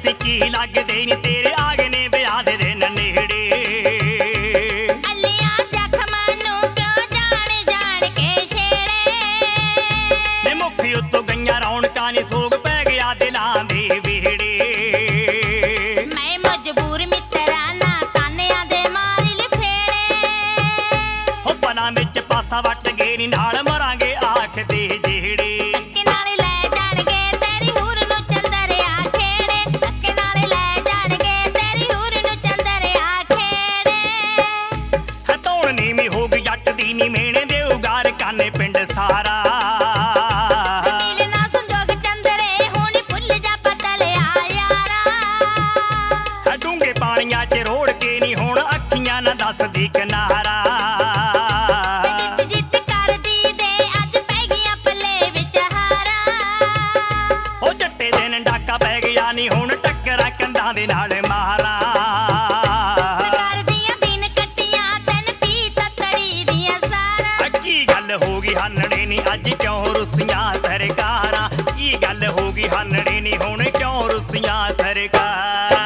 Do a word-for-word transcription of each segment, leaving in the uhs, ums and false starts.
ਅਸੀਂ ਕੀ ਲੱਗਦੇ ਨੀ ਤੇਰੇ ਆਗੇ ਨੇ ਵਿਆਹ ਦੇ ਦਿਨ ਨੇੜੇ। ਅੱਲੀਆਂ ਜ਼ਖਮਾਂ ਨੂੰ ਕਿਉਂ ਜਾਣ ਜਾਣ ਕੇ ਛੇੜੇ ਨੀ ਮੁੱਖ ਉੱਤੋਂ ਗਈਆਂ ਰੌਣਕਾਂ ਨੀ ਸੋਗ ਪੈ ਗਿਆ ਦਿਲਾਂ ਦੇ ਵਿਹੜੇ। ਮੈਂ ਮਜਬੂਰ ਮਿੱਤਰਾਂ ਨਾ ਤਾਨਿਆਂ ਦੇ ਮਾਰੀ ਲਿਫੇੜੇ ਹੋ ਪਲਾਂ ਵਿੱਚ ਪਾਸਾ ਵੱਟ ਗਏ ਨੀ ਨਾਲ ਮਰਾਂਗੇ ਆਖ ਦੇ ਜਿਹੜੇ। ਧੱਕੇ ਨਾਲ ਲੈ ਜਾਣਗੇ ਤੇਰੀ ਹੂਰ ਨੂੰ ਚੰਦਰਿਆ ਖੇੜੇ ਧੱਕੇ ਨਾਲ ਲੈ ਜਾਣਗੇ ਤੇਰੀ ਹੂਰ ਨੂੰ ਚੰਦਰਿਆ ਖੇੜੇ। ਹੈ ਧੌਣ ਨੀਵੀਂ ਹੋ ਗਈ ਜੱਟ ਦੀ ਨੀ ਮੇਣੇ ਦੇ ਉਗਾਰ ਕਾਨੇ ਪਿੰਡ ਸਾਰਾ। ਮਿਲ ਨਾ ਸੰਜੋਗ ਚੰਦਰੇ ਹੁਣ ਭੁੱਲ ਜਾ ਬਦਲਿਆ ਯਾਰਾ। ਹੈ ਡੂੰਘੇ ਪਾਣੀਆਂ 'ਚ ਰੋੜ ਕੇ ਨੀ ਹੁਣ ਅੱਖੀਆਂ ਨਾ ਦੱਸਦੀ ਕਿਨਾਰਾ। ਜਿੱਤ ਜਿੱਤ ਕਰਦੀ ਦੇ ਅੱਜ ਪੈ ਗਈਆਂ ਪੱਲੇ ਵਿੱਚ ਹਾਰਾਂ। ਉਹ ਜੱਟੇ ਦਿਨ ਡਾਕਾ ਪੈ ਗਿਆ ਨੀ ਹੁਣ ਟੱਕਰਾਂ ਕੰਧਾਂ ਦੇ ਨਾਲ ਮਾਰਾਂ। ਕਰਦੀਆਂ ਦਿਨ ਕੱਟੀਆਂ ਤੈਨੂੰ ਕੀ ਤਤੜੀ ਦੀਆਂ ਸਾਰਾਂ। ਕੀ ਗੱਲ ਹੋ ਗਈ ਹਾਨੜੇ ਨੀ ਅੱਜ ਕਿਉਂ ਰੁੱਸੀਆਂ ਸਰਕਾਰਾਂ। ਕੀ ਗੱਲ ਹੋ ਗਈ ਹਾਨੜੇ ਨੀ ਹੁਣ ਕਿਉਂ ਰੁੱਸੀਆਂ ਸਰਕਾਰਾਂ।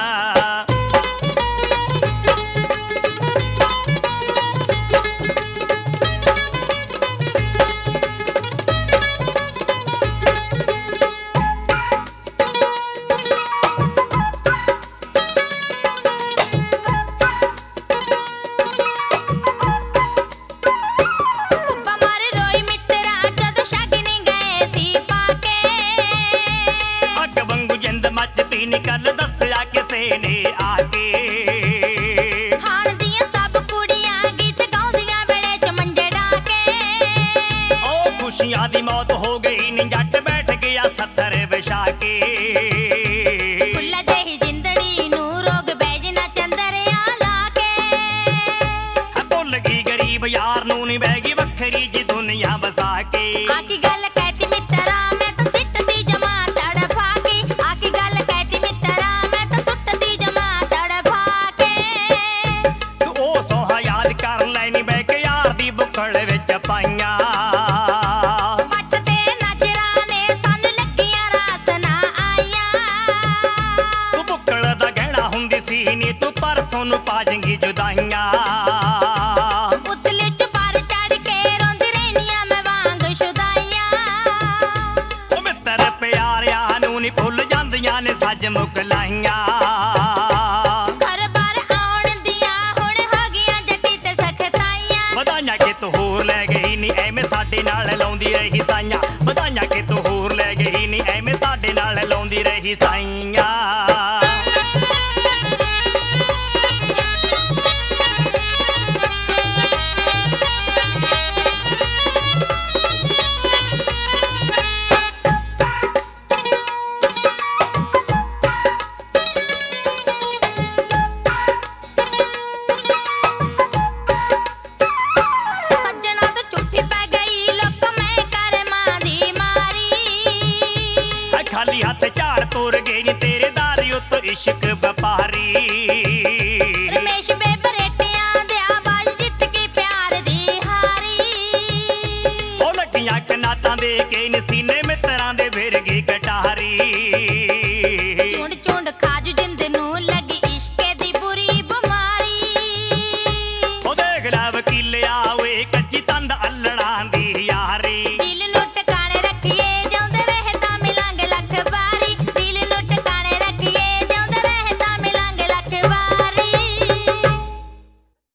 ਉੱਪਾ ਮਾਰੇ ਰੋਈ ਮਿੱਤਰਾ ਜਦੋਂ ਸ਼ਗਨੀ ਗਏ ਸੀ ਪਾ ਕੇ। ਅੱਗ ਵਾਂਗੂ ਜਿੰਦ ਮੱਚਦੀ ਨੀ ਗੱਲ ਦੱਸਿਆ ਕਿਸੇ ਨੇ ਆ ਕੇ। ਹਾਣ ਦੀਆਂ ਸਭ ਕੁੜੀਆਂ ਗੀਤ ਗਾਉਂਦੀਆਂ ਵੇਲੇ ਚ ਮੰਜੇ ਢਾ ਕੇ। ਉਹ ਖੁਸ਼ੀਆਂ ਦੀ ਮੌਤ ਹੋ ਗਈ ਨੀ ਜੱਟ ਬੈਠ ਗਿਆ ਸੱਥਰ ਵਿਛਾ ਕੇ। ਫੁੱਲਾਂ ਜਿਹੀ ਜਿੰਦੜੀ ਨੂੰ ਰੋਗ ਬੈਜ ਨਾ ਚੰਦਰਿਆ ਲਾ ਕੇ। ਹੈ ਭੁੱਲ ਗਈ ਗਰੀਬ ਯਾਰ ਨੂੰ ਨੀ ਬਹਿ ਗਈ ਵੱਖਰੀ ਜੀ ਦੁਨੀਆ ਵਸਾ ਕੇ। ਆ ਕੀ ਗੱਲ ਕਹਿਤੀ ਮਿੱਤਰਾ ਮੈਂ ਤਾਂ ਸਿੱਟਦੀ ਜਮਾ ਤੜਫਾ ਕੇ। ਆ ਕੀ ਗੱਲ ਕਹਿਤੀ ਮਿੱਤਰਾ ਮੈਂ ਤਾਂ ਸੁੱਟਦੀ ਜਮਾ ਤੜਫਾ ਕੇ। ਤੂੰ ਉਹ ਸੋਹਾ ਯਾਦ ਕਰ ਲੈ ਨੀ ਬਹਿ ਕੇ ਯਾਰ ਦੀ ਬੁੱਕਲ ਵਿੱਚ ਪਾਈਆਂ। ਵੱਟ ਤੇ ਨਜ਼ਰਾਂ ਨੇ ਸਾਨੂੰ ਲੱਗੀਆਂ ਰਾਸ ਨਾ ਆਈਆਂ। ਤੂੰ ਬੁੱਕਲ ਦਾ ਗਹਿਣਾ ਹੁੰਦੀ ਸੀ ਨੀ ਤੂੰ ਪਰਸੋਂ ਨੂੰ ਪਾ ਜਾਏਂਗੀ ਜੁਦਾਈਆਂ। ਉਤਲੇ ਚ ਪਰ ਚੜ ਕੇ ਰੋਂਦੀ ਰਹਿਨੀਆਂ ਮੈਂ ਵਾਂਗ ਸ਼ੁਦਾਈਆਂ। ਉਹ ਮਿੱਤਰ ਪਿਆਰਿਆਂ ਨੂੰ ਨੀ ਭੁੱਲ ਜਾਂਦੀਆਂ ਨੇ ਸੱਜ ਮੁਕਲਾਈਆਂ। ਘਰ ਬਾਰ ਆਉਣ ਦੀਆਂ ਹੁਣ ਹੋ ਗਈਆਂ ਜੱਟੀ ਤੇ ਸਖਤਾਈਆਂ। ਵਧਾਈਆਂ ਕਿ ਤੂੰ ਹੋਰ ਲੈ ਗਈ ਨੀ ਐਵੇਂ ਸਾਡੇ ਨਾਲ ਲਾਉਂਦੀ ਰਹੀ ਸਾਈਆਂ। ਵਧਾਈਆਂ ਕਿ ਤੂੰ ਹੋਰ ਲੈ ਗਈ ਨੀ ਐਵੇਂ ਸਾਡੇ ਨਾਲ ਲਾਉਂਦੀ ਰਹੀ ਸਾਈਆਂ। ਸੱਜਣਾ ਤੇ ਝੂਠੀ ਪੈ ਗਈ ਲੋਕ ਮੈਂ ਕਰਮਾਂ ਦੀ ਮਾਰੀ। ਹੈ ਖਾਲੀ ਹੱਥ ਝਾੜ ਤੋਰ ਗਏ ਨੀ ਤੇਰੇ ਦਾਰੀ ਉੱਤੋਂ ਇਸ਼ਕ ਵਪਾਰੀ। ਰਮੇਸ਼ ਬੇਬਰੇਟਿਆਂ ਦੇ ਆਵਾਜ਼ ਜਿੱਤ ਗਈ ਪਿਆਰ ਦੀ ਹਾਰੀ। ਉਹ ਲੱਗੀਆਂ ਕਨਾਤਾਂ ਦੇ ਕੇ ਨੀ